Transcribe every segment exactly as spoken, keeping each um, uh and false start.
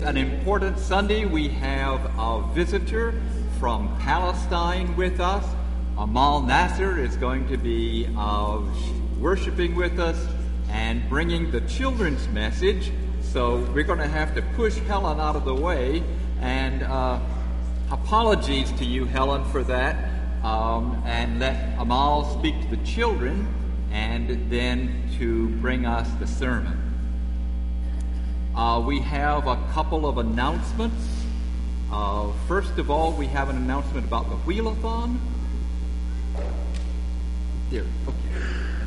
An important Sunday. We have a visitor from Palestine with us. Amal Nasser is going to be uh, worshiping with us and bringing the children's message. So we're going to have to push Helen out of the way. And uh, apologies to you, Helen, for that. Um, and let Amal speak to the children and then to bring us the sermon. Uh, we have a couple of announcements. Uh, first of all, we have an announcement about the Wheelathon. There, okay.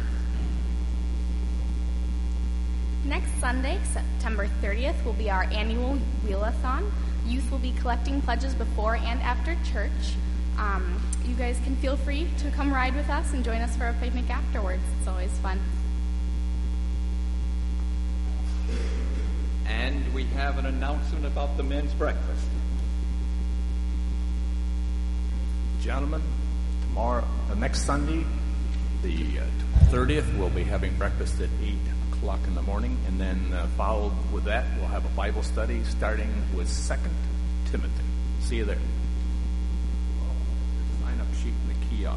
Next Sunday, September thirtieth, will be our annual Wheelathon. Youth will be collecting pledges before and after church. Um, you guys can feel free to come ride with us and join us for a picnic afterwards. It's always fun. And we have an announcement about the men's breakfast. Gentlemen, tomorrow, uh, next Sunday, the uh, thirtieth, we'll be having breakfast at eight o'clock in the morning, and then uh, followed with that, we'll have a Bible study starting with Second Timothy. See you there. Sign up sheet in the kiosk.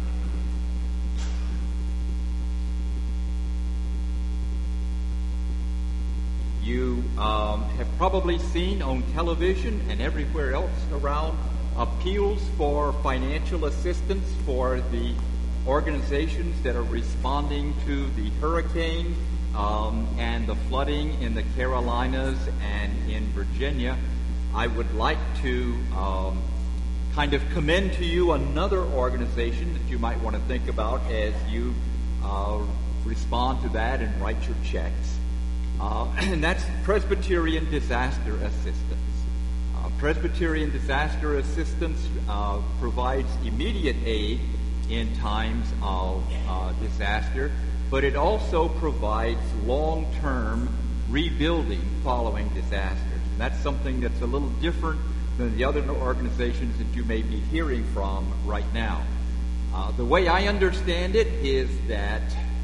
You um, have probably seen on television and everywhere else around appeals for financial assistance for the organizations that are responding to the hurricane um, and the flooding in the Carolinas and in Virginia. I would like to um, kind of commend to you another organization that you might want to think about as you uh, respond to that and write your checks. Uh, and that's Presbyterian Disaster Assistance. Uh, Presbyterian Disaster Assistance uh, provides immediate aid in times of uh, disaster, but it also provides long-term rebuilding following disasters. And that's something that's a little different than the other organizations that you may be hearing from right now. Uh, the way I understand it is that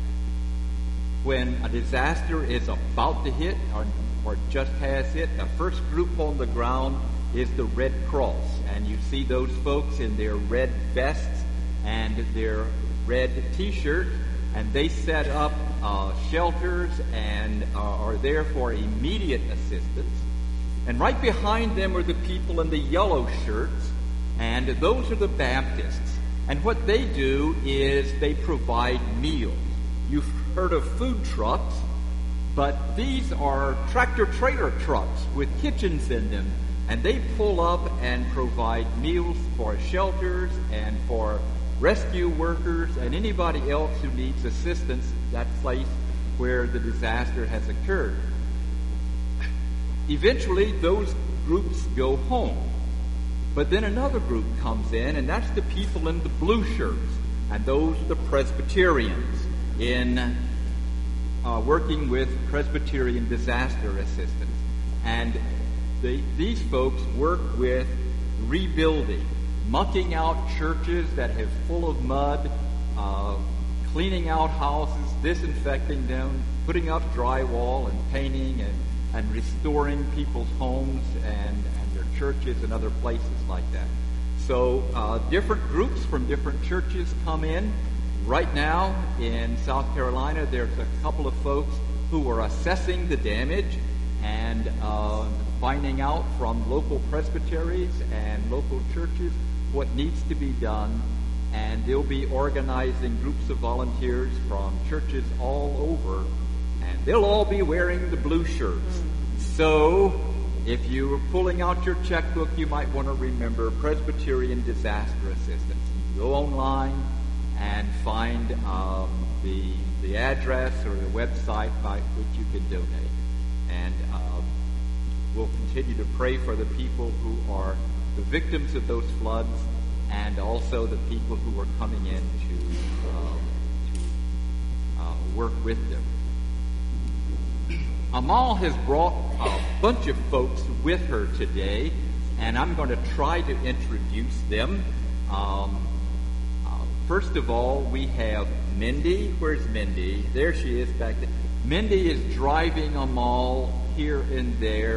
when a disaster is about to hit or, or just has hit, the first group on the ground is the Red Cross. And you see those folks in their red vests and their red T-shirts, and they set up uh, shelters and uh, are there for immediate assistance. And right behind them are the people in the yellow shirts, and those are the Baptists. And what they do is they provide meals. You've heard of food trucks, but these are tractor-trailer trucks with kitchens in them, and they pull up and provide meals for shelters and for rescue workers and anybody else who needs assistance in that place where the disaster has occurred. Eventually, those groups go home, but then another group comes in, and that's the people in the blue shirts, and those are the Presbyterians in uh, working with Presbyterian Disaster Assistance. And they, these folks work with rebuilding, mucking out churches that have full of mud, uh, cleaning out houses, disinfecting them, putting up drywall and painting and, and restoring people's homes and, and their churches and other places like that. So uh, different groups from different churches come in. Right now in South Carolina, there's a couple of folks who are assessing the damage and uh, finding out from local presbyteries and local churches what needs to be done. And they'll be organizing groups of volunteers from churches all over, and they'll all be wearing the blue shirts. So if you are pulling out your checkbook, you might want to remember Presbyterian Disaster Assistance. You go online and find um, the the address or the website by which you can donate. And um, we'll continue to pray for the people who are the victims of those floods and also the people who are coming in to, um, to uh, work with them. Amal has brought a bunch of folks with her today, and I'm going to try to introduce them. Um, First of all, we have Mindy. Where's Mindy? There she is back there. Mindy is driving Amal here and there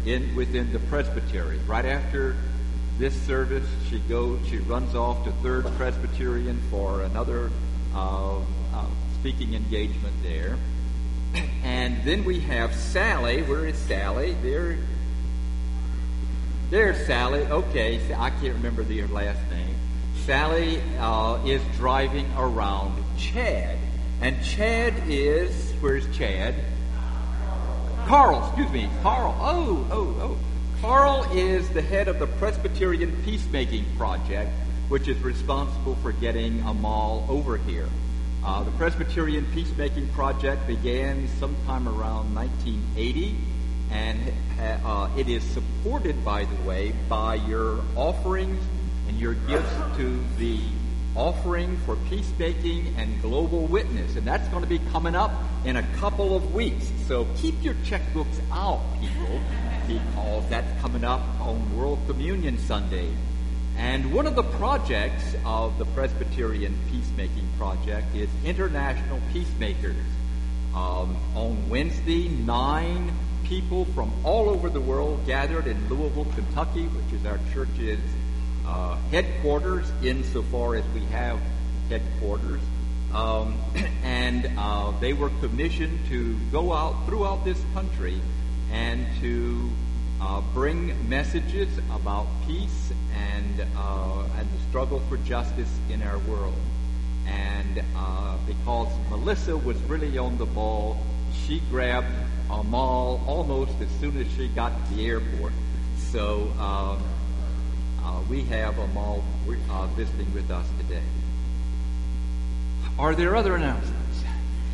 in within the presbytery. Right after this service, she goes, she runs off to Third Presbyterian for another uh, uh, speaking engagement there. And then we have Sally. Where is Sally? There, there's Sally. Okay, I can't remember the last name. Sally uh, is driving around Chad. And Chad is, where's Chad? Carl, excuse me, Carl. Oh, oh, oh. Carl is the head of the Presbyterian Peacemaking Project, which is responsible for getting Amal over here. Uh, the Presbyterian Peacemaking Project began sometime around nineteen eighty, and uh, it is supported, by the way, by your offerings and your gifts to the Offering for Peacemaking and Global Witness. And that's going to be coming up in a couple of weeks. So keep your checkbooks out, people, because that's coming up on World Communion Sunday. And one of the projects of the Presbyterian Peacemaking Project is International Peacemakers. Um, on Wednesday, nine people from all over the world gathered in Louisville, Kentucky, which is our church's uh, headquarters, insofar as we have headquarters. Um, and uh, they were commissioned to go out throughout this country and to uh, bring messages about peace and uh, and the struggle for justice in our world. And uh, because Melissa was really on the ball, she grabbed Amal almost as soon as she got to the airport. So um, uh, we have Amal uh, visiting with us today. Are there other announcements?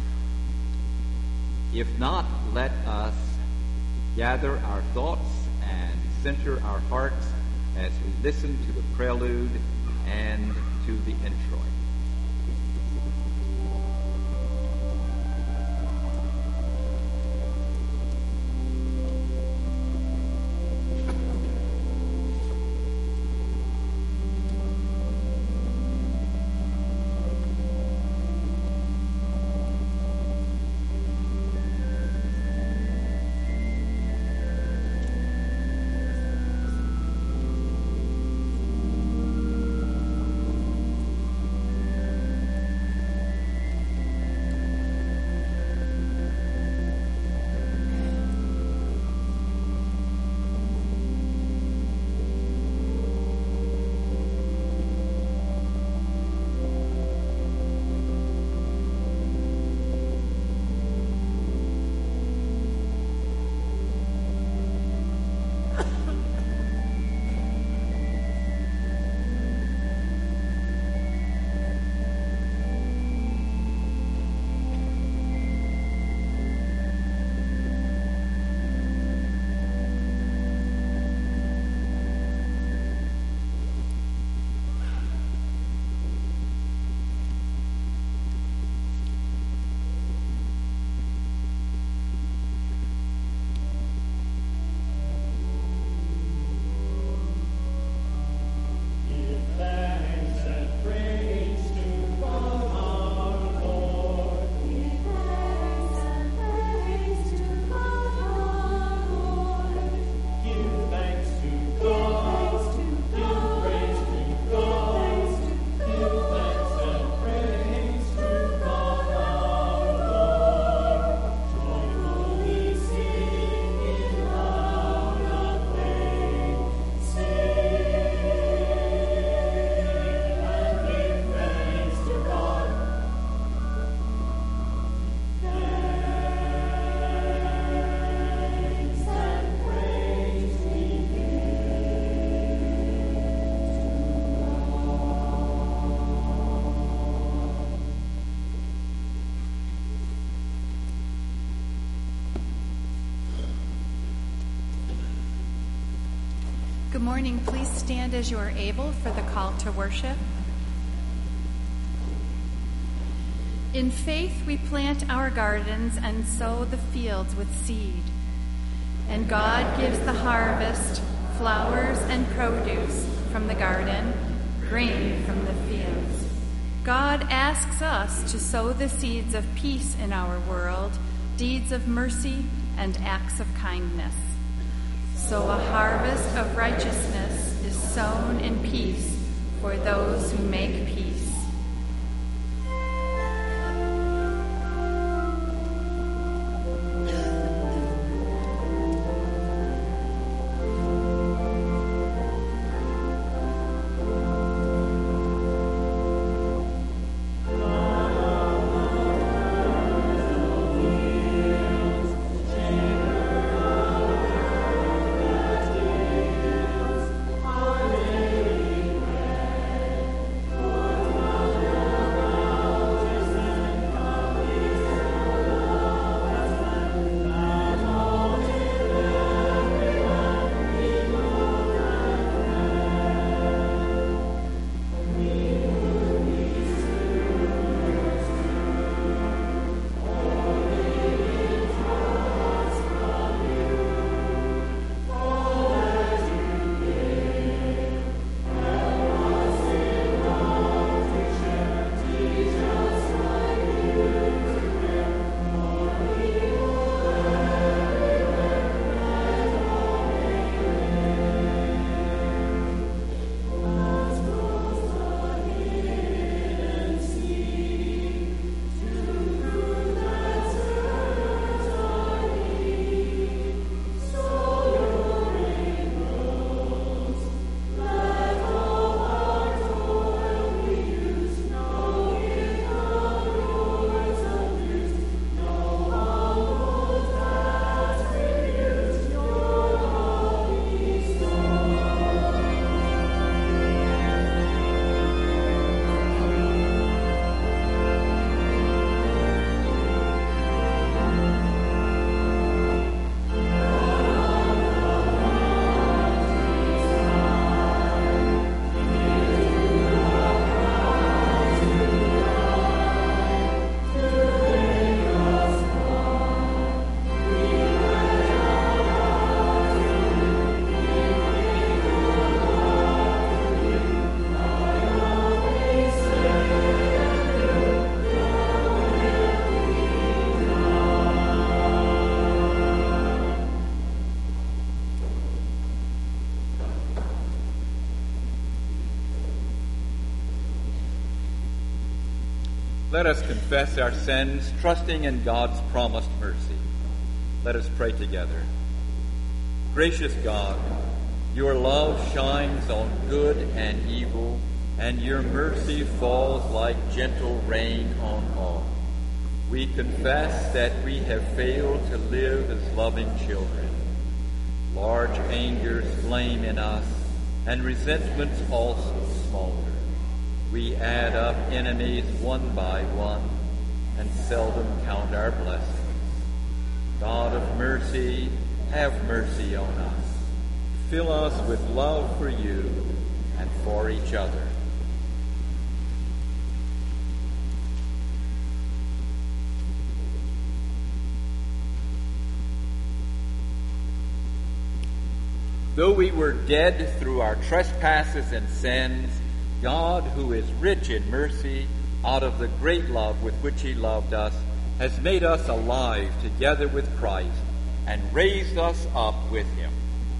If not, let us gather our thoughts and center our hearts as we listen to the prelude and to the introit. Good morning. Please stand as you are able for the call to worship. In faith, we plant our gardens and sow the fields with seed. And God gives the harvest, flowers and produce from the garden, grain from the fields. God asks us to sow the seeds of peace in our world, deeds of mercy and acts of kindness. So a harvest of righteousness is sown in peace for those who make peace. Let us confess our sins, trusting in God's promised mercy. Let us pray together. Gracious God, your love shines on good and evil, and your mercy falls like gentle rain on all. We confess that we have failed to live as loving children. Large angers flame in us, and resentments also smolder. We add up enemies one by one, and seldom count our blessings. God of mercy, have mercy on us. Fill us with love for you and for each other. Though we were dead through our trespasses and sins, God, who is rich in mercy, out of the great love with which he loved us, has made us alive together with Christ and raised us up with him.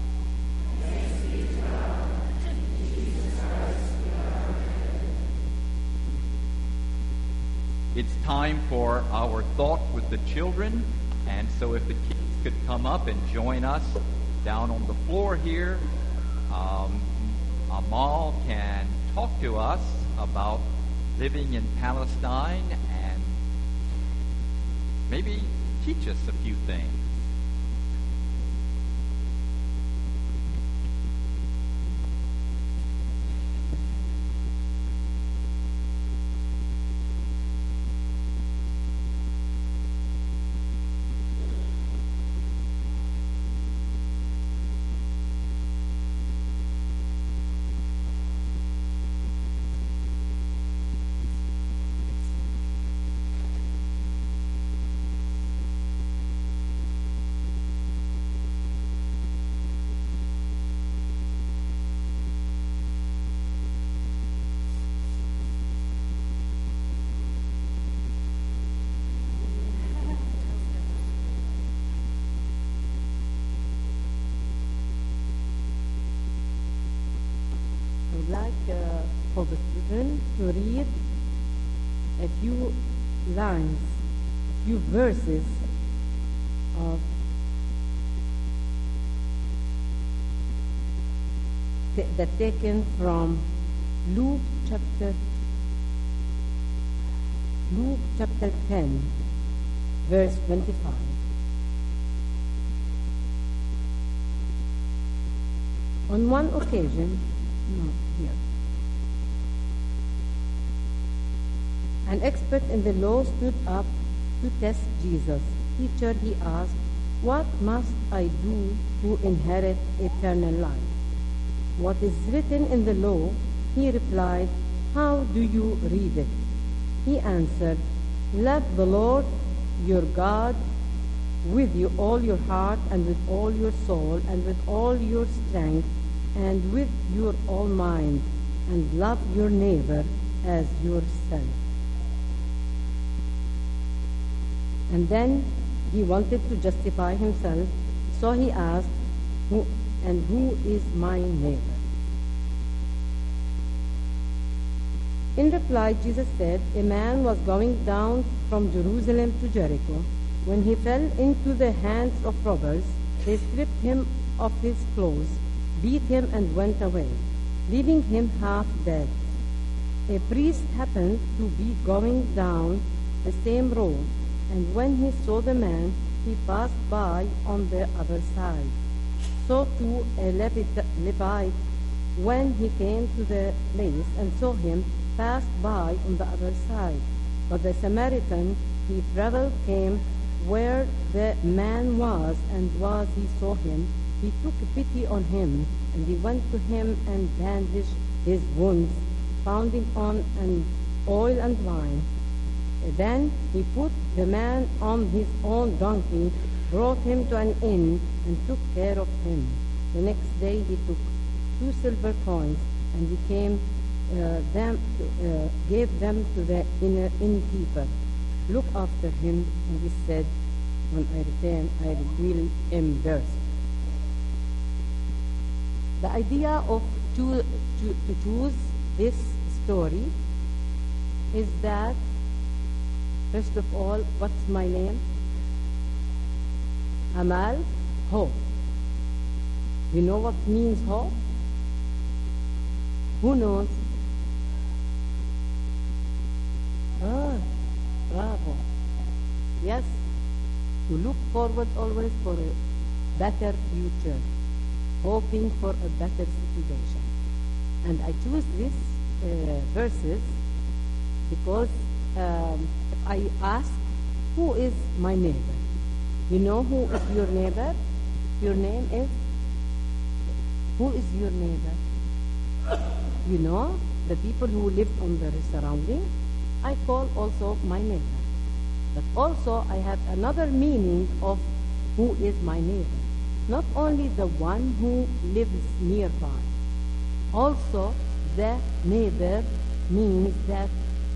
It's time for our thought with the children, and so if the kids could come up and join us down on the floor here, um, Amal can talk to us about living in Palestine and maybe teach us a few things. I'd like uh, for the children to read a few lines, a few verses of t- that taken from Luke chapter Luke chapter ten, verse twenty-five. On one occasion, no, here, an expert in the law stood up to test Jesus. Teacher, he asked, what must I do to inherit eternal life? What is written in the law? He replied, how do you read it? He answered, love the Lord your God with you all your heart and with all your soul and with all your strength and with your all mind, and love your neighbor as yourself. And then he wanted to justify himself, so he asked, who, and who is my neighbor? In reply, Jesus said, a man was going down from Jerusalem to Jericho. When he fell into the hands of robbers, they stripped him of his clothes, beat him, and went away, leaving him half dead. A priest happened to be going down the same road, and when he saw the man, he passed by on the other side. So too a Levite, Levite, when he came to the place and saw him, passed by on the other side. But the Samaritan he traveled came where the man was, and was he saw him, he took pity on him, and he went to him and bandaged his wounds, pounding on an oil and wine. Then he put the man on his own donkey, brought him to an inn, and took care of him. The next day he took two silver coins, and he came uh, them to, uh, gave them to the inner innkeeper. Look after him, and he said, when I return, I will reimburse. The idea of to, to, to choose this story is that, first of all, what's my name? Amal, hope. You know what means hope? Who knows? Ah, bravo. Yes, to look forward always for a better future, hoping for a better situation. And I choose these uh, verses because um, if I ask, who is my neighbor? You know who is your neighbor? Your name is? Who is your neighbor? You know, the people who live on the surrounding, I call also my neighbor. But also I have another meaning of who is my neighbor. Not only the one who lives nearby. Also the neighbor means that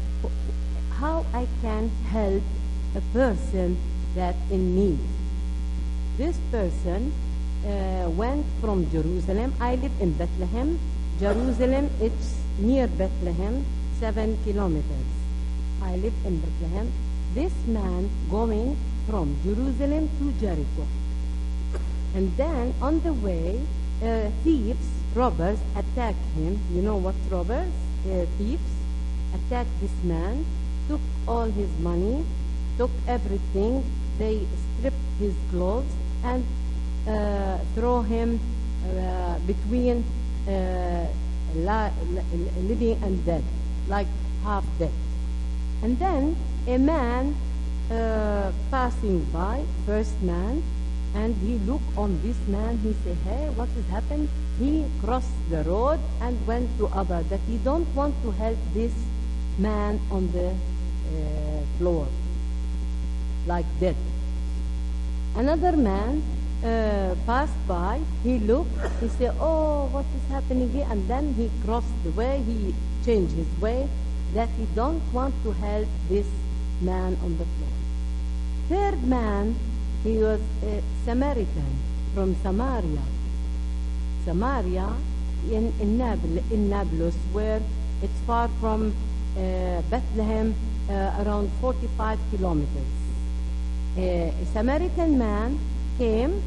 how I can help a person that in need. This person uh, went from Jerusalem. I live in Bethlehem. Jerusalem, it's near Bethlehem, seven kilometers. I live in Bethlehem. This man going from Jerusalem to Jericho. And then on the way, uh, thieves, robbers attack him. You know what robbers? Uh, thieves attacked this man, took all his money, took everything. They stripped his clothes and uh, throw him uh, between uh, li- li- living and dead, like half dead. And then a man uh, passing by, first man, and he looked on this man. He said, hey, what has happened? He crossed the road and went to other, that he don't want to help this man on the uh, floor, like dead. Another man uh, passed by. He looked. He said, oh, what is happening here? And then he crossed the way. He changed his way, that he don't want to help this man on the floor. Third man, he was a Samaritan from Samaria. Samaria in, in, Nabl- in Nablus, where it's far from uh, Bethlehem, uh, around forty-five kilometers. Uh, a Samaritan man came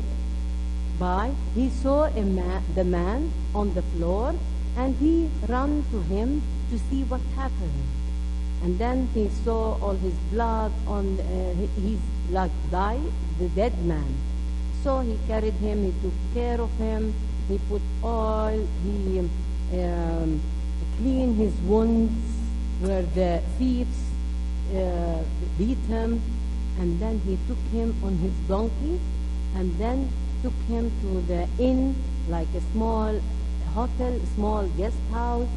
by, he saw a ma- the man on the floor, and he ran to him to see what happened. And then he saw all his blood on uh, his blood died, the dead man. So he carried him, he took care of him, he put oil, he um, cleaned his wounds where the thieves uh, beat him, and then he took him on his donkey, and then took him to the inn, like a small hotel, small guest house,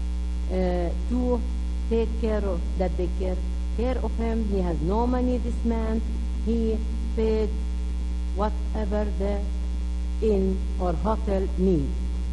uh, to take care of, that they care, care of him. He has no money, this man. He paid whatever the inn or hotel needs.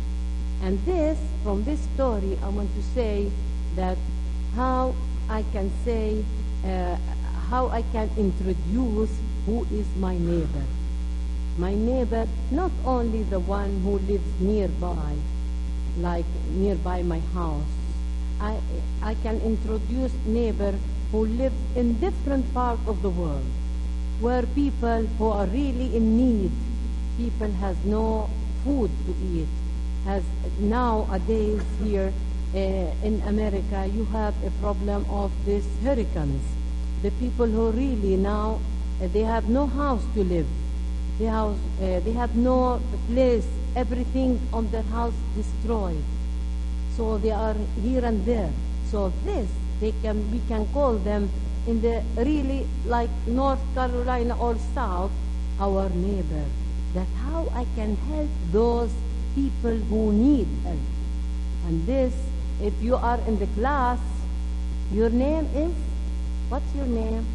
And this, from this story, I want to say that how I can say, uh, how I can introduce who is my neighbor. My neighbor, not only the one who lives nearby, like nearby my house. I, I can introduce neighbor who live in different parts of the world, where people who are really in need, people has no food to eat. As nowadays here uh, in America, you have a problem of these hurricanes. The people who really now, uh, they have no house to live. They have, uh, they have no place, everything on their house destroyed. So they are here and there. So this, they can, we can call them in the really like North Carolina or South, our neighbor. That how I can help those people who need help. And this, if you are in the class, your name is, what's your name?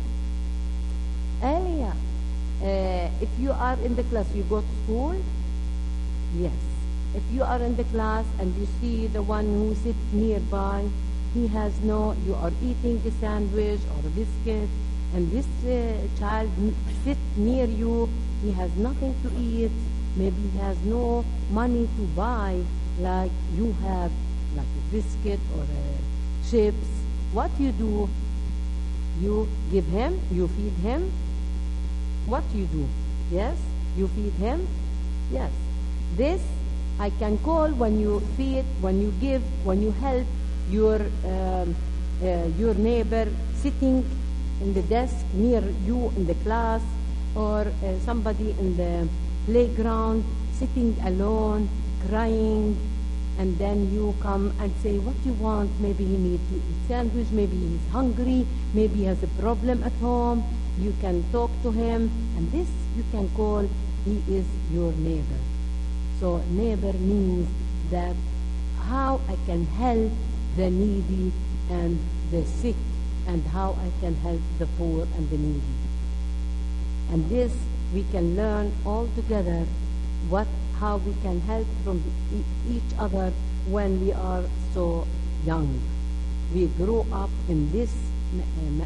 Elia. Uh, if you are in the class, you go to school? Yes. If you are in the class and you see the one who sits nearby, he has no, you are eating a sandwich or a biscuit, and this uh, child sits near you, he has nothing to eat, maybe he has no money to buy like you have, like a biscuit or a chips. What you do? You give him, you feed him. What you do? Yes? You feed him? Yes. This I can call when you feed, when you give, when you help your um, uh, your neighbor sitting in the desk near you in the class, or uh, somebody in the playground sitting alone, crying, and then you come and say what you want. Maybe he needs to eat sandwich, maybe he's hungry, maybe he has a problem at home. You can talk to him, and this you can call he is your neighbor. So neighbor means that how I can help the needy and the sick, and how I can help the poor and the needy. And this we can learn all together what how we can help from e- each other when we are so young. We grow up in this uh,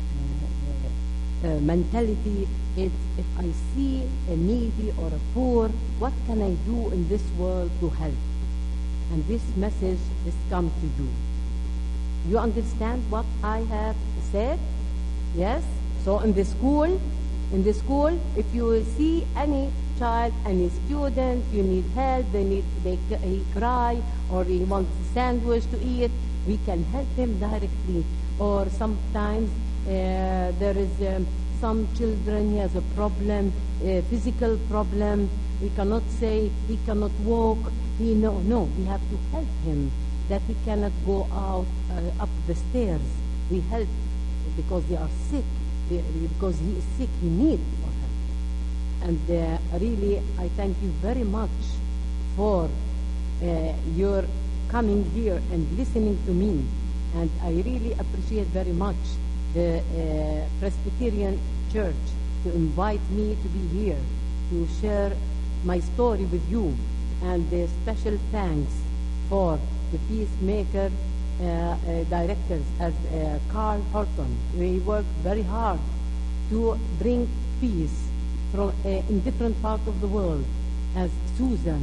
uh, mentality. It's if I see a needy or a poor, what can I do in this world to help? And this message is come to you. You understand what I have said? Yes? So in the school, in the school, if you see any child, any student, you need help, they need, they he cry, or he wants a sandwich to eat, we can help him directly. Or sometimes uh, there is um, some children, he has a problem, a physical problem. We cannot say he cannot walk. He no, no. We have to help him that he cannot go out uh, up the stairs. We help because they are sick. Because he is sick, he needs for help. And uh, really, I thank you very much for uh, your coming here and listening to me. And I really appreciate very much the uh, Presbyterian Church to invite me to be here to share my story with you. And uh, special thanks for the Peacemaker uh, uh, directors as uh, Carl Horton. We work very hard to bring peace from uh, in different parts of the world. As Susan,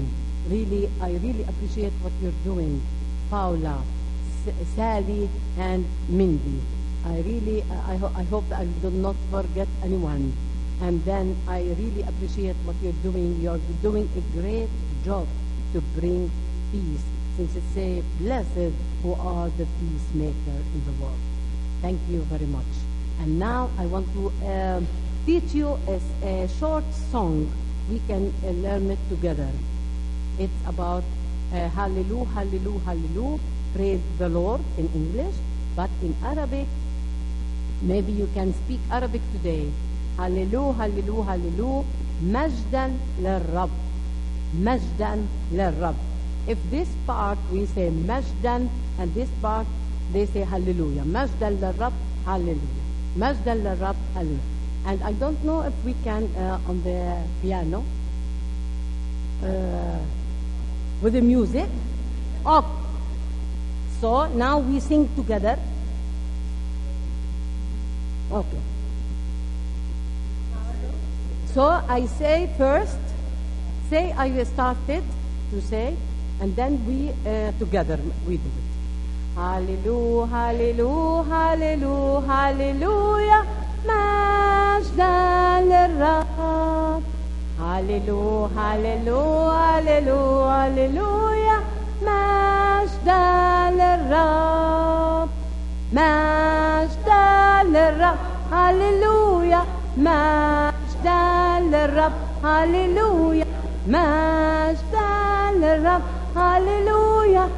really, I really appreciate what you're doing, Paula, S- Sally, and Mindy. I really, I, ho- I hope I do not forget anyone. And then I really appreciate what you're doing. You're doing a great job to bring peace, since it says, blessed who are the peacemaker in the world. Thank you very much. And now I want to uh, teach you a, a short song. We can uh, learn it together. It's about uh, Hallelujah, Hallelujah, Hallelujah, praise the Lord in English, but in Arabic, maybe you can speak Arabic today. Hallelujah, Hallelujah, Hallelujah, Majdan lil-Rabb, Majdan lil-Rabb. If this part we say Majdan, and this part they say Hallelujah. Majdan lil-Rabb, Hallelujah. Majdan lil-Rabb, Hallelujah. And I don't know if we can uh, on the piano uh, with the music. Up. So now we sing together. Okay. So I say first, say I started to say, and then we uh, together we do it. Hallelujah, hallelujah, hallelujah, hallelujah, Majdan lil-Rabb. Hallelujah, hallelujah, hallelujah, hallelujah, Majdan lil-Rabb. Majdan lil-Rabb, hallelujah, Majdan lil-Rabb, hallelujah, Majdan lil-Rabb, hallelujah,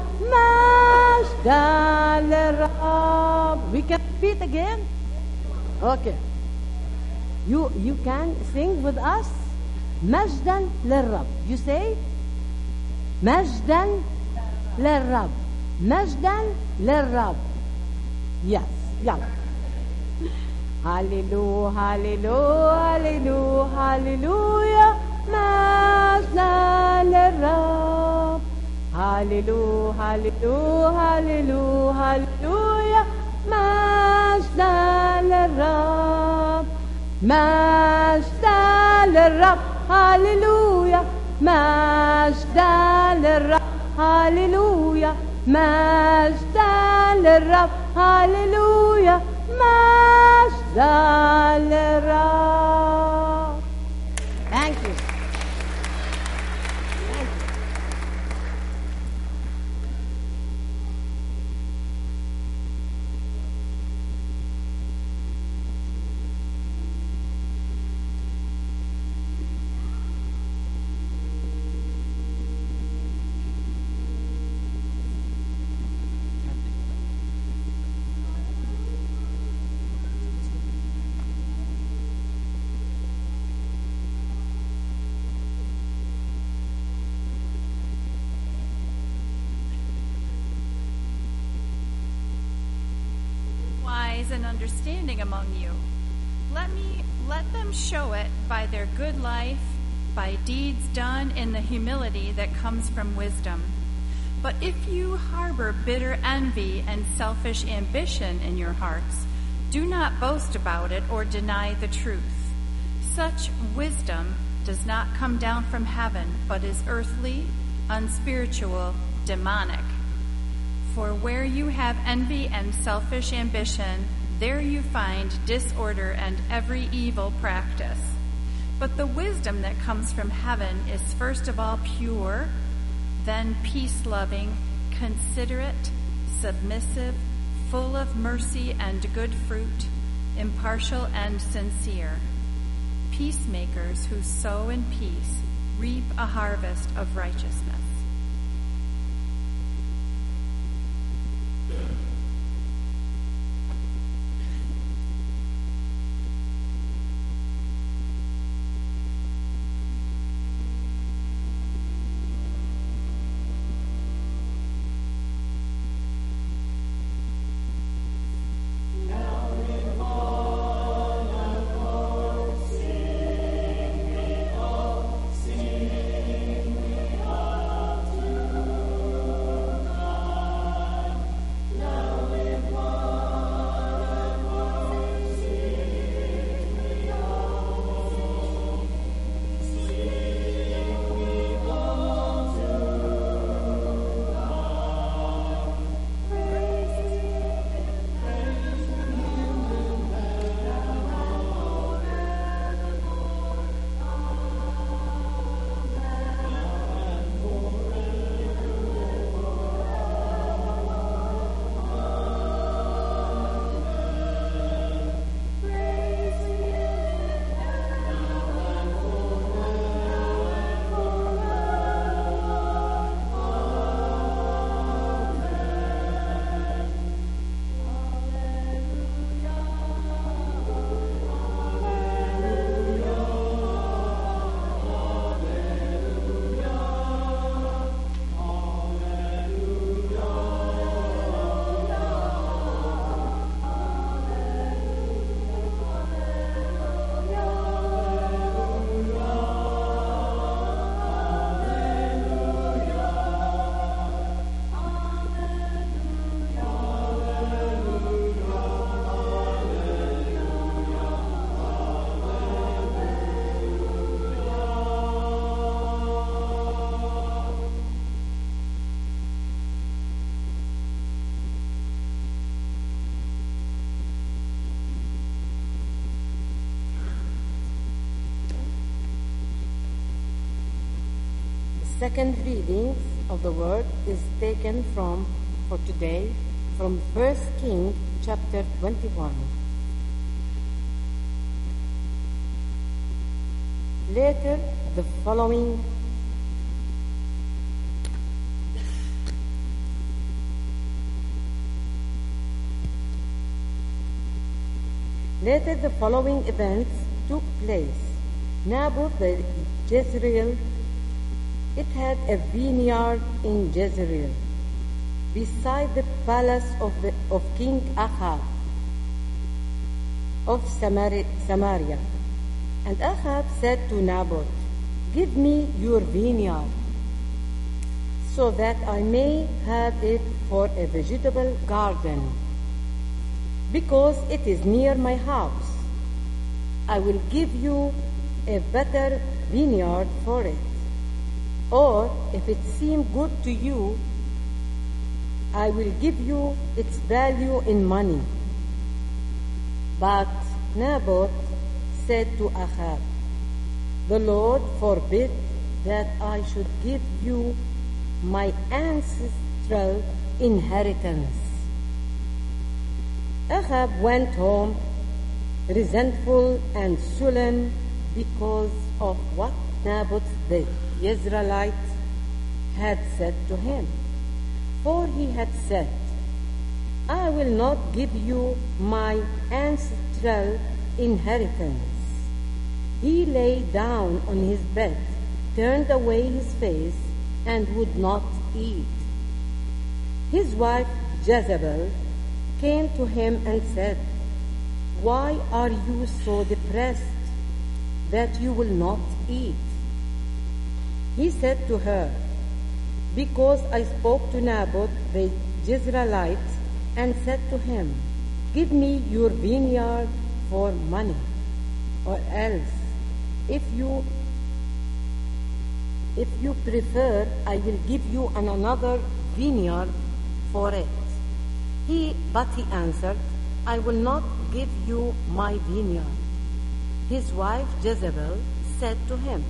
Majdan lil-Rabb. We can repeat again? Okay. You, you can sing with us. Majdan lil-Rabb. You say? Majdan lil-Rabb. Majdan lil-Rabb. Yes. Yeah. Hallelujah, hallelujah, hallelujah, hallelujah, Majdan lil-Rabb. Hallelujah, hallelujah, hallelujah, hallelujah, Majdan lil-Rabb. Majdan lil-Rabb, hallelujah, Majdan lil-Rabb, hallelujah, Majdan lil-Rabb, hallelujah, Majdan lil-Rabb. Thank you. Thank you. And understanding among you. Let me let them show it by their good life, by deeds done in the humility that comes from wisdom. But if you harbor bitter envy and selfish ambition in your hearts, do not boast about it or deny the truth. Such wisdom does not come down from heaven, but is earthly, unspiritual, demonic. For where you have envy and selfish ambition, there you find disorder and every evil practice. But the wisdom that comes from heaven is first of all pure, then peace-loving, considerate, submissive, full of mercy and good fruit, impartial and sincere. Peacemakers who sow in peace reap a harvest of righteousness. Sing me, oh, sing me, oh. second reading of the word is taken from, for today, from First Kings chapter twenty-one. Later, the following Later, the following events took place. Naboth the Jezreel, it had a vineyard in Jezreel, beside the palace of, the, of King Ahab of Samari, Samaria. And Ahab said to Naboth, "Give me your vineyard, so that I may have it for a vegetable garden, because it is near my house. I will give you a better vineyard for it. Or, if it seems good to you, I will give you its value in money." But Naboth said to Ahab, "The Lord forbid that I should give you my ancestral inheritance." Ahab went home resentful and sullen because of what Naboth the Israelite had said to him. For he had said, "I will not give you my ancestral inheritance." He lay down on his bed, turned away his face, and would not eat. His wife Jezebel came to him and said, "Why are you so depressed that you will not eat?" He said to her, "Because I spoke to Naboth the Jezreelite and said to him, 'Give me your vineyard for money,' or else, if you if you prefer, I will give you an another vineyard for it." He, but he answered, "I will not give you my vineyard." His wife Jezebel said to him,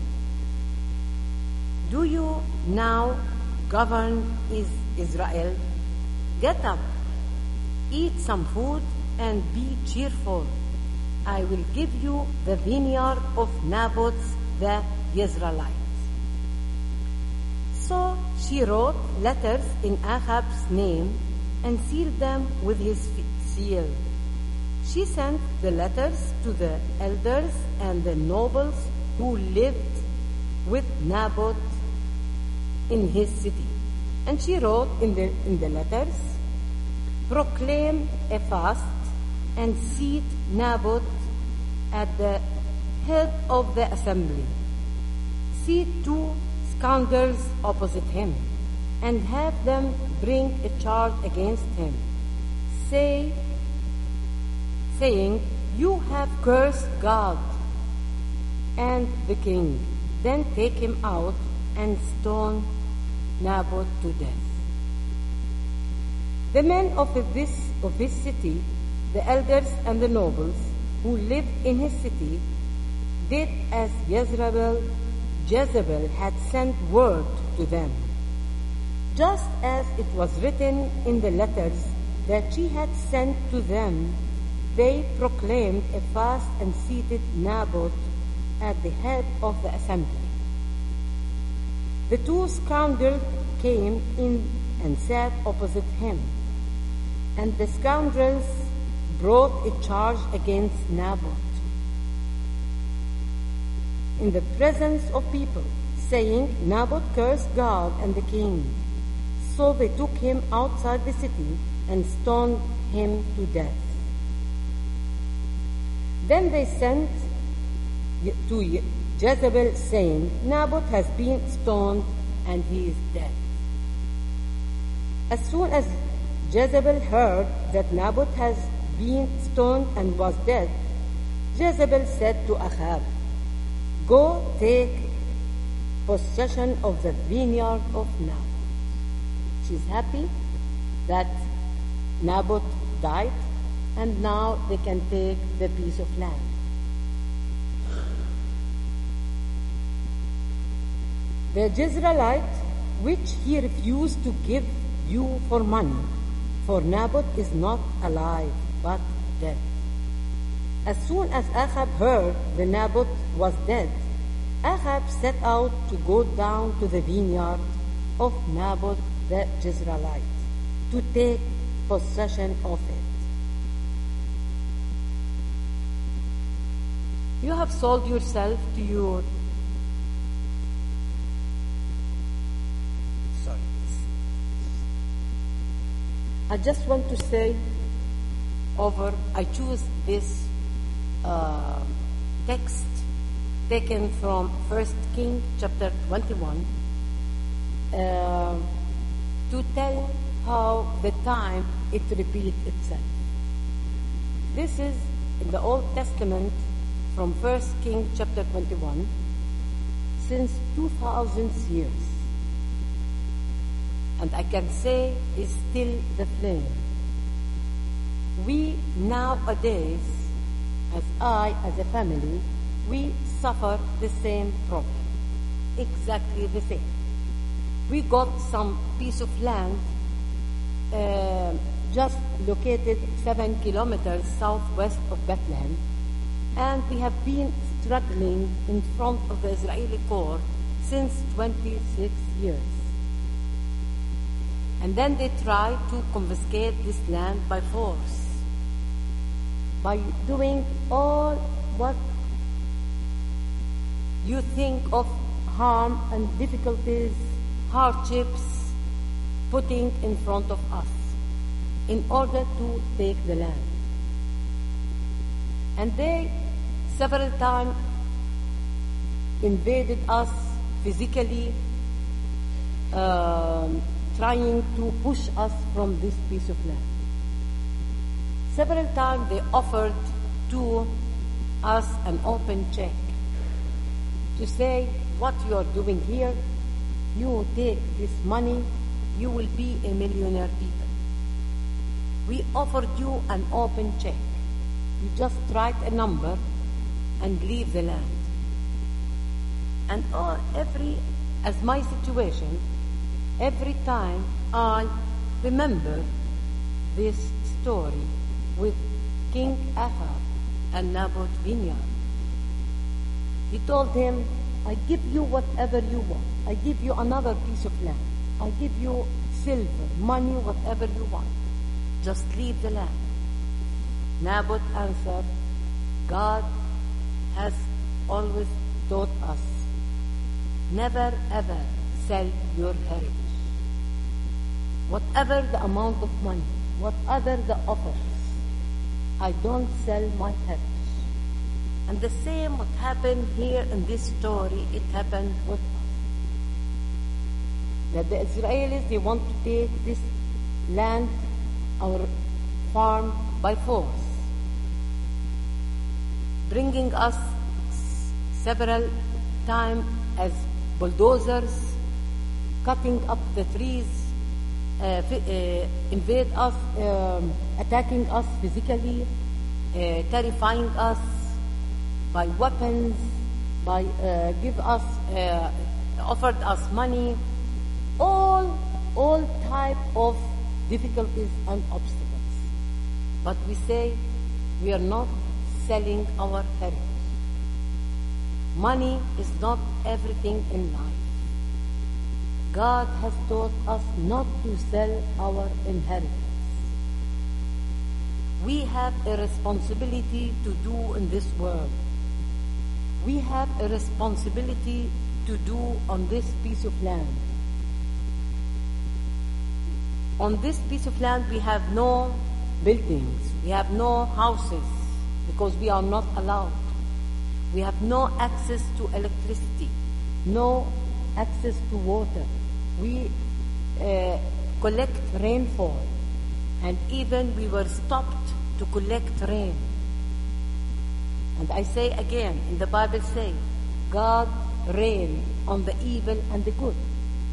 "Do you now govern Israel? Get up, eat some food, and be cheerful. I will give you the vineyard of Naboth the Jezreelite." So she wrote letters in Ahab's name and sealed them with his seal. She sent the letters to the elders and the nobles who lived with Naboth in his city. And she wrote in the, in the letters, "Proclaim a fast and seat Naboth at the head of the assembly. Seat two scoundrels opposite him, and have them bring a charge against him, say, saying, 'You have cursed God and the king.' Then take him out and stone Naboth to death." The men of this, of his city, the elders and the nobles who lived in his city, did as Jezebel, Jezebel had sent word to them, just as it was written in the letters that she had sent to them. They proclaimed a fast and seated Naboth at the head of the assembly. The two scoundrels came in and sat opposite him, and the scoundrels brought a charge against Naboth in the presence of people, saying, "Naboth cursed God and the king." So they took him outside the city and stoned him to death. Then they sent to Jezebel, saying, "Naboth has been stoned and he is dead." As soon as Jezebel heard that Naboth has been stoned and was dead, Jezebel said to Ahab, "Go take possession of the vineyard of Naboth." She's happy that Naboth died, and now they can take the piece of land. the Jezreelite, which he refused to give you for money, for Naboth is not alive, but dead. As soon as Ahab heard that Naboth was dead, Ahab set out to go down to the vineyard of Naboth the Jezreelite to take possession of it. You have sold yourself to your sorry. I just want to say over I choose this uh, text taken from First King chapter twenty-one uh, to tell how the time it repeats itself. This is in the Old Testament from First King chapter twenty-one since two thousand years. And I can say is still the flame. We nowadays, as I, as a family, we suffer the same problem. Exactly the same. We got some piece of land uh, just located seven kilometers southwest of Bethlehem, and we have been struggling in front of the Israeli court since twenty-six years. And then they tried to confiscate this land by force, by doing all what you think of harm and difficulties, hardships, putting in front of us in order to take the land. And they several times invaded us physically, um, trying to push us from this piece of land. Several times they offered to us an open check to say, what you are doing here, you take this money, you will be a millionaire people. We offered you an open check. You just write a number and leave the land. And all, every, as my situation, every time I remember this story with King Ahab and Naboth vineyard. He told him, I give you whatever you want. I give you another piece of land. I give you silver, money, whatever you want. Just leave the land. Naboth answered, God has always taught us, never ever sell your heritage. Whatever the amount of money, whatever the offers, I don't sell my heritage. And the same what happened here in this story, it happened with us. That the Israelis, they want to take this land, our farm, by force, bringing us several times as bulldozers, cutting up the trees, uh, uh, invade us, um, attacking us physically, uh, terrifying us by weapons, by uh, give us, uh, offered us money, all, all type of difficulties and obstacles. But we say we are not selling our heritage. Money is not everything in life. God has taught us not to sell our inheritance. We have a responsibility to do in this world. We have a responsibility to do on this piece of land. On this piece of land, we have no buildings, we have no houses, because we are not allowed. We have no access to electricity, no access to water. We uh, collect rainfall, and even we were stopped to collect rain. And I say again, in the Bible says, God rain on the evil and the good.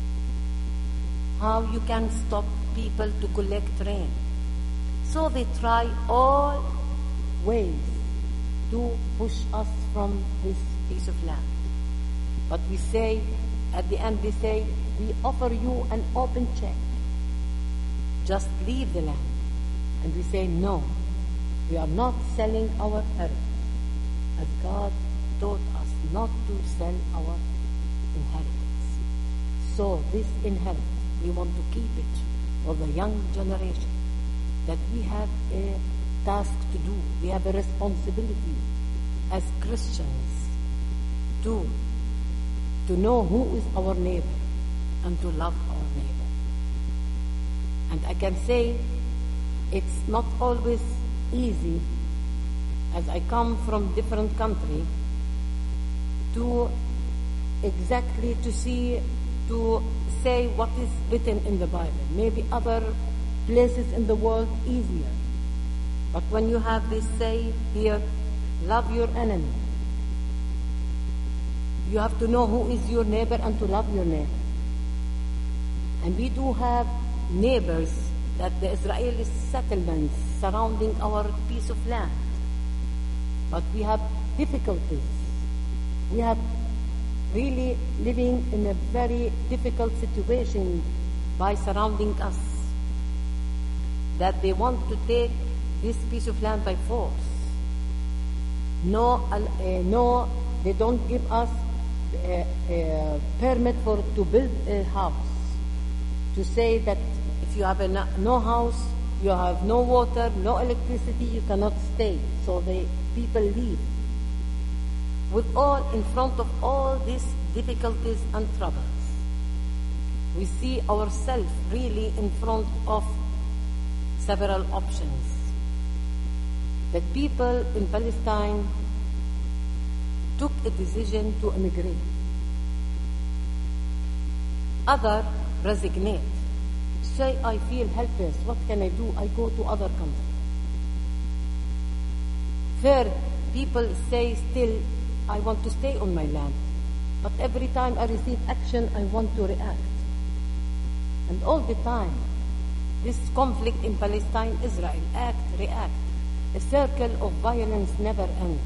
How you can stop people to collect rain? So they try all ways to push us from this piece of land. But we say at the end they say, we offer you an open check. Just leave the land. And we say, no, we are not selling our heritage, as God taught us not to sell our inheritance. So this inheritance, we want to keep it for the young generation, that we have a task to do. We have a responsibility as Christians to, to know who is our neighbor and to love our neighbor. And I can say it's not always easy, as I come from different country, to exactly to see, to say what is written in the Bible. Maybe other places in the world easier. But when you have this say here, love your enemy, you have to know who is your neighbor and to love your neighbor. And we do have neighbors, that the Israeli settlements surrounding our piece of land. But we have difficulties. We have really living in a very difficult situation by surrounding us, that they want to take this piece of land by force. No, uh, no, they don't give us a, a permit for to build a house. To say that if you have a no, no house, you have no water, no electricity, you cannot stay. So the people leave. With all, in front of all these difficulties and troubles, we see ourselves really in front of several options. The people in Palestine took a decision to emigrate. Others resignate. Say, I feel helpless. What can I do? I go to other country. Third, people say still, I want to stay on my land. But every time I receive action, I want to react. And all the time, this conflict in Palestine, Israel, act, react. A circle of violence never ends.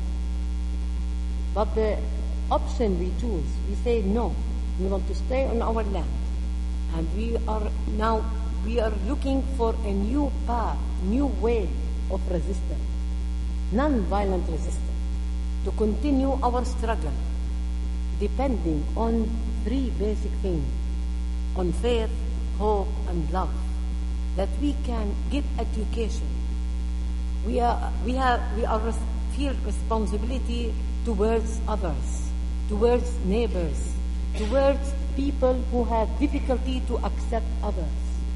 But the option we choose, we say no, we want to stay on our land. And we are now, we are looking for a new path, new way of resistance, non-violent resistance, to continue our struggle, depending on three basic things, on faith, hope, and love, that we can give education. We are, we have, we are res- feel responsibility towards others, towards neighbors, towards people who have difficulty to accept others.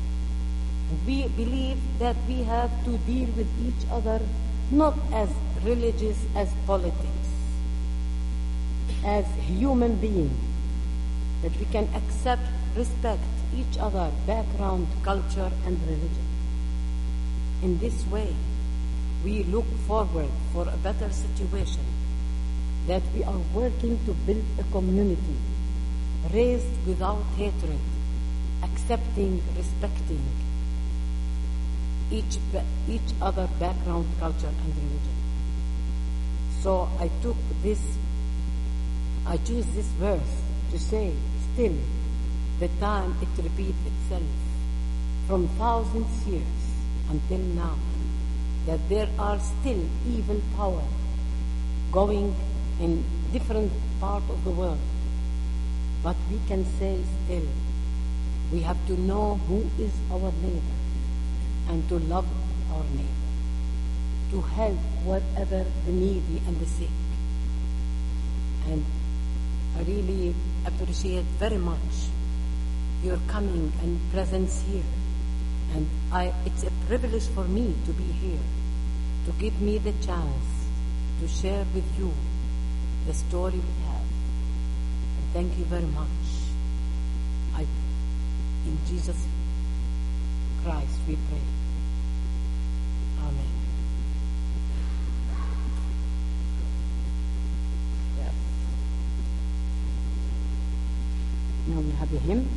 We believe that we have to deal with each other not as religious, as politics, as human beings, that we can accept, respect each other, background, culture, and religion. In this way, we look forward for a better situation, that we are working to build a community raised without hatred, accepting, respecting each, each other background, culture, and religion. So I took this, I choose this verse to say, still, the time it repeats itself from thousands years until now, that there are still evil power going in different parts of the world. But we can say still, we have to know who is our neighbor and to love our neighbor, to help whatever the needy and the sick. And I really appreciate very much your coming and presence here. And I, it's a privilege for me to be here, to give me the chance to share with you the story we have. And thank you very much. I, in Jesus Christ we pray. Amen. Yeah. Now we have a hymn.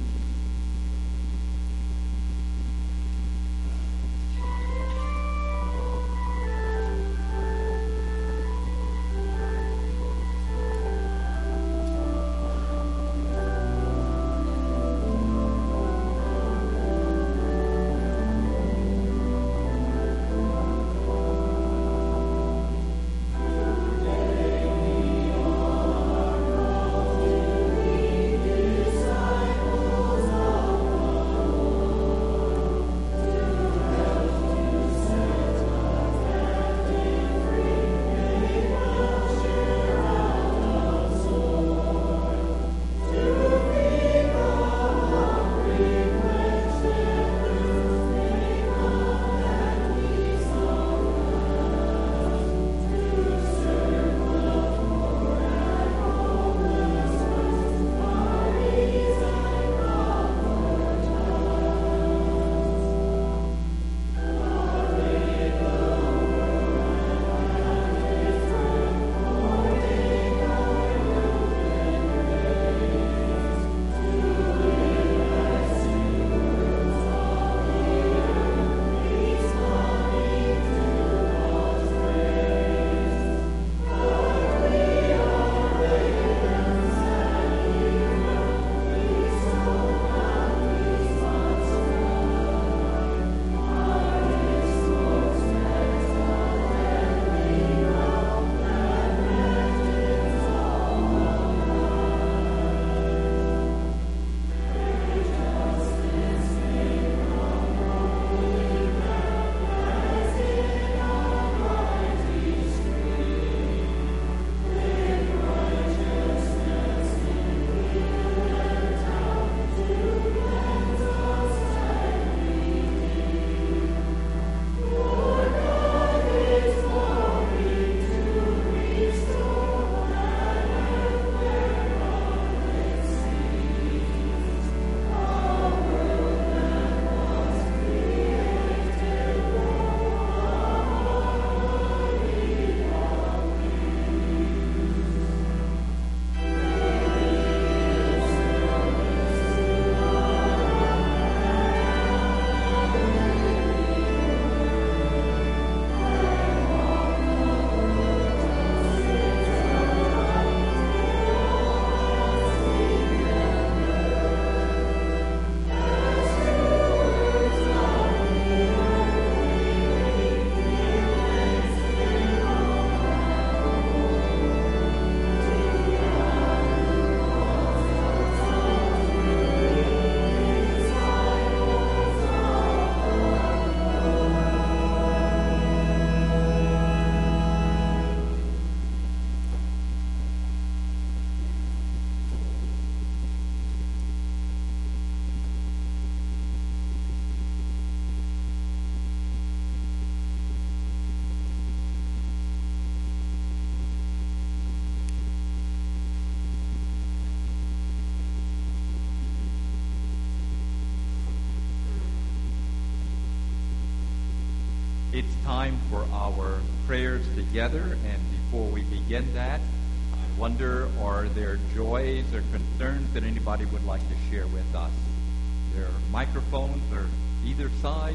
It's time for our prayers together, and before we begin that, I wonder, are there joys or concerns that anybody would like to share with us? There are microphones or either side.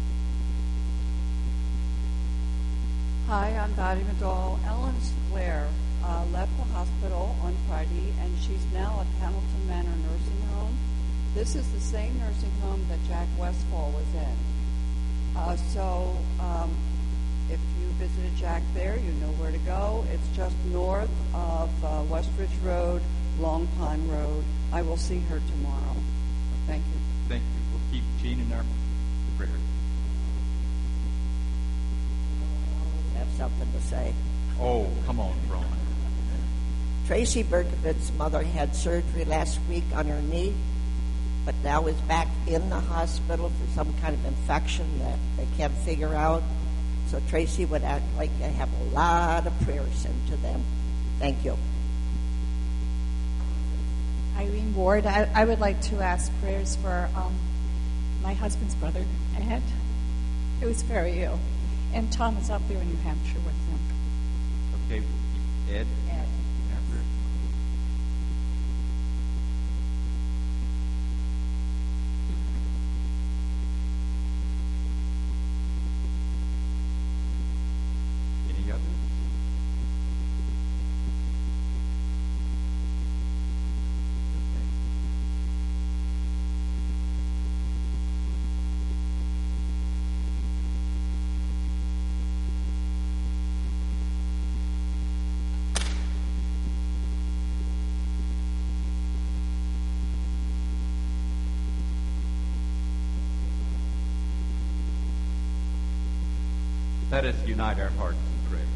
Hi, I'm Dottie Madall. Ellen Sinclair uh, left the hospital on Friday, and she's now at Hamilton Manor Nursing Home. This is the same nursing home that Jack Westfall was in. Uh, so um, if you visited Jack there, you know where to go. It's just north of uh, Westridge Road, Long Pine Road. I will see her tomorrow. Thank you. Thank you. We'll keep Jean in our prayer. Have something to say. Oh, come on, Ron. Tracy Berkovitz's mother had surgery last week on her knee, but now is back in the hospital for some kind of infection that they can't figure out. So Tracy would act like I have a lot of prayers sent to them. Thank you. Irene Ward. I, I would like to ask prayers for um, my husband's brother, Ed, who is very ill. And Tom is up there in New Hampshire with him. Okay, Ed. Ed. After. Any others? Okay. Let us unite our hearts in prayer.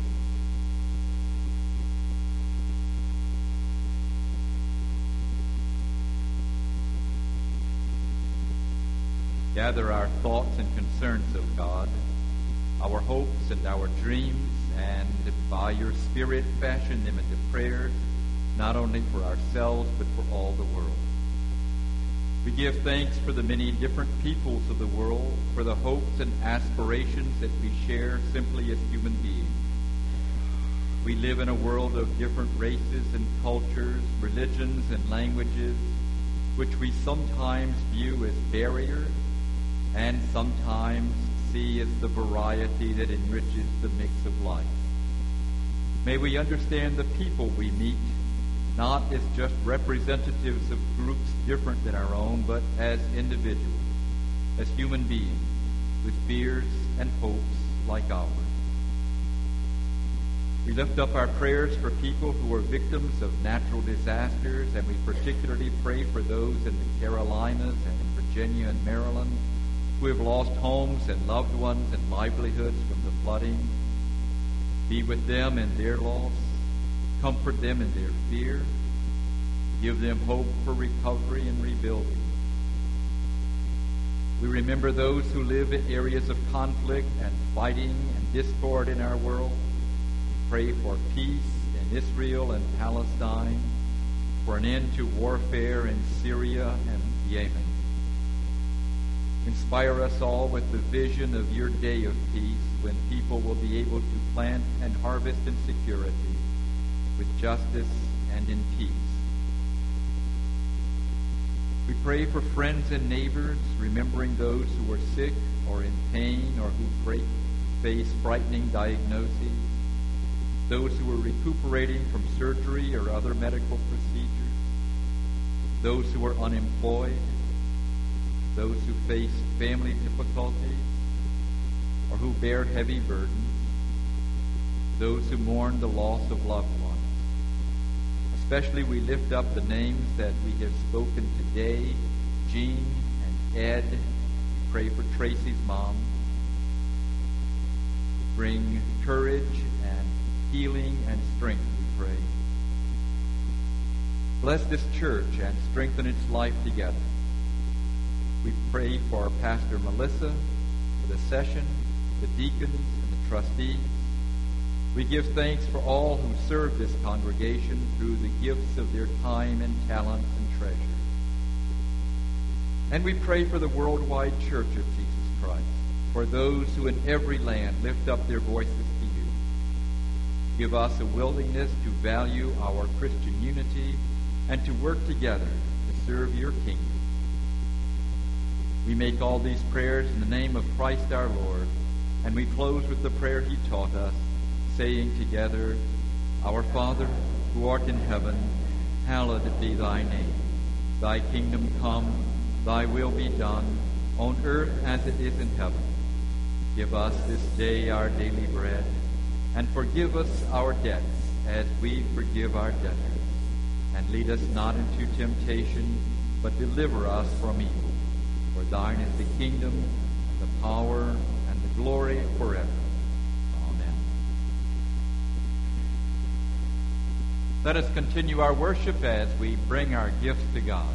Gather our thoughts and concerns, O God, our hopes and our dreams, and by your Spirit fashion them into prayers, not only for ourselves, but for all the world. We give thanks for the many different peoples of the world, for the hopes and aspirations that we share simply as human beings. We live in a world of different races and cultures, religions and languages, which we sometimes view as barriers and sometimes see as the variety that enriches the mix of life. May we understand the people we meet not as just representatives of groups different than our own, but as individuals, as human beings, with fears and hopes like ours. We lift up our prayers for people who are victims of natural disasters, and we particularly pray for those in the Carolinas and in Virginia and Maryland who have lost homes and loved ones and livelihoods from the flooding. Be with them in their loss. Comfort them in their fear. Give them hope for recovery and rebuilding. We remember those who live in areas of conflict and fighting and discord in our world. We pray for peace in Israel and Palestine, for an end to warfare in Syria and Yemen. Inspire us all with the vision of your day of peace, when people will be able to plant and harvest in security, with justice and in peace. We pray for friends and neighbors, remembering those who are sick or in pain or who face frightening diagnoses, those who are recuperating from surgery or other medical procedures, those who are unemployed, those who face family difficulties or who bear heavy burdens, those who mourn the loss of loved ones. Especially we lift up the names that we have spoken today, Jean and Ed. We pray for Tracy's mom. Bring courage and healing and strength, we pray. Bless this church and strengthen its life together. We pray for our Pastor Melissa, for the session, the deacons, and the trustees. We give thanks for all who serve this congregation through the gifts of their time and talents and treasure. And we pray for the worldwide Church of Jesus Christ, for those who in every land lift up their voices to you. Give us a willingness to value our Christian unity and to work together to serve your kingdom. We make all these prayers in the name of Christ our Lord, and we close with the prayer he taught us, saying together, Our Father, who art in heaven, hallowed be thy name. Thy kingdom come, thy will be done, on earth as it is in heaven. Give us this day our daily bread, and forgive us our debts as we forgive our debtors. And lead us not into temptation, but deliver us from evil. For thine is the kingdom, and the power, and the glory forever. Amen. Let us continue our worship as we bring our gifts to God.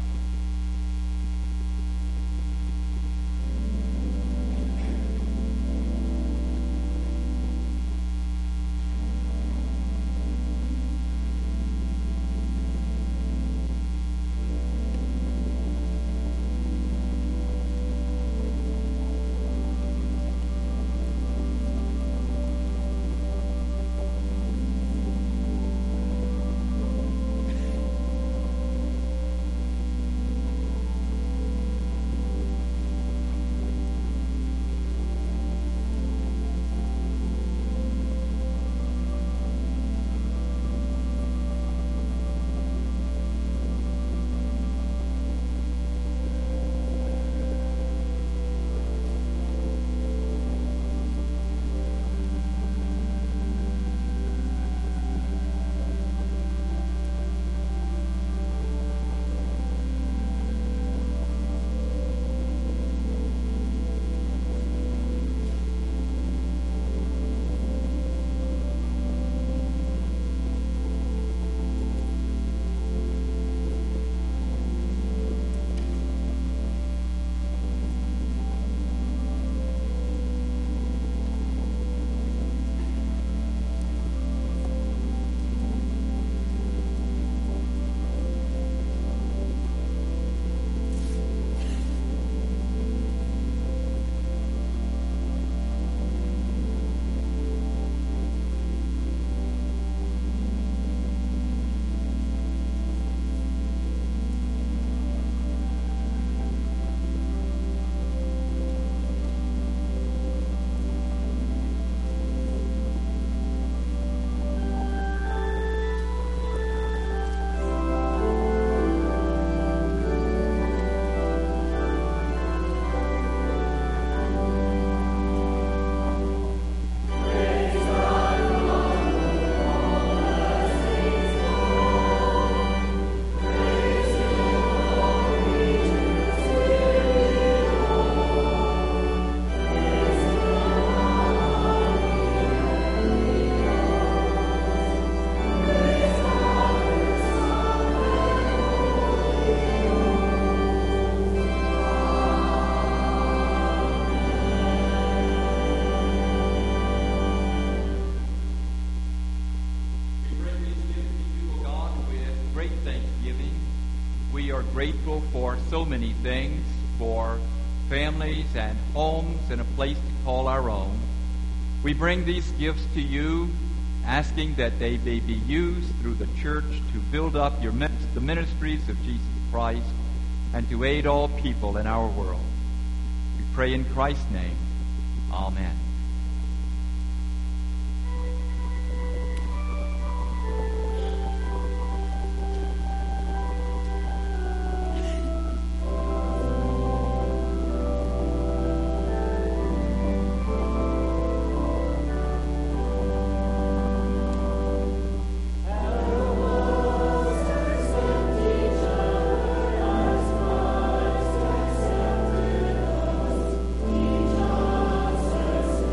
Grateful for so many things, for families and homes and a place to call our own. We bring these gifts to you, asking that they may be used through the church to build up your the ministries of Jesus Christ and to aid all people in our world. We pray in Christ's name. Amen. Jesus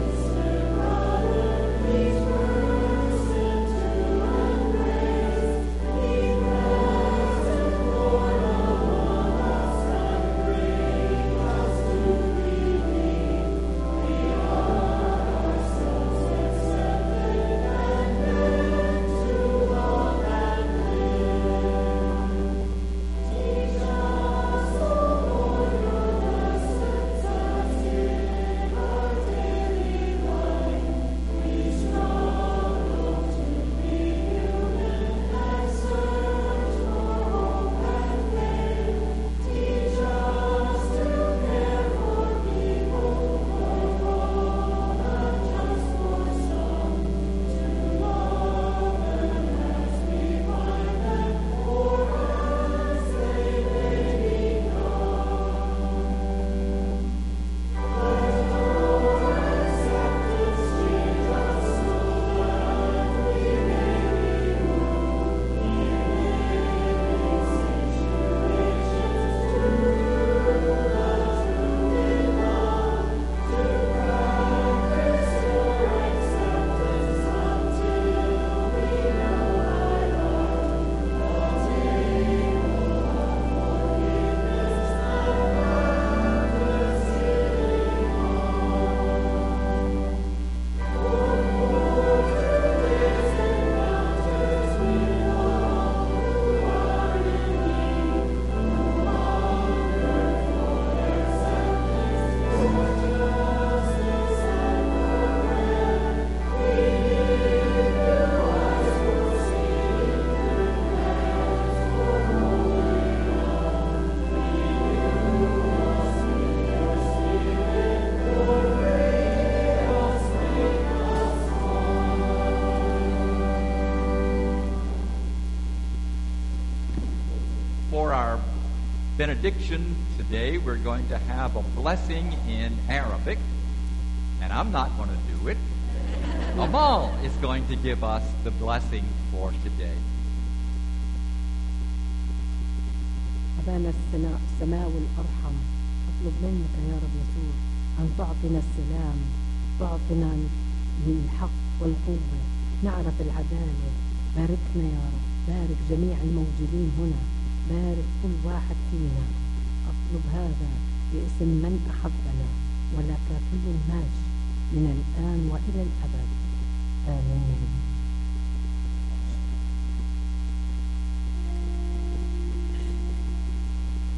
benediction today, we're going to have a blessing in Arabic, and I'm not going to do it. Amal is going to give us the blessing for today. أبانا السماء والأرحم، أطلب منك يا رب يسوع أن تعطينا السلام، تعطينا الحق والقوة، نعرف العدالة. باركنا يا رب، بارك جميع الموجودين هنا، بارك كل واحد فينا. أطلب هذا باسم من أحبنا، ولك كل المجد من الآن وإلى الأبد. آمين.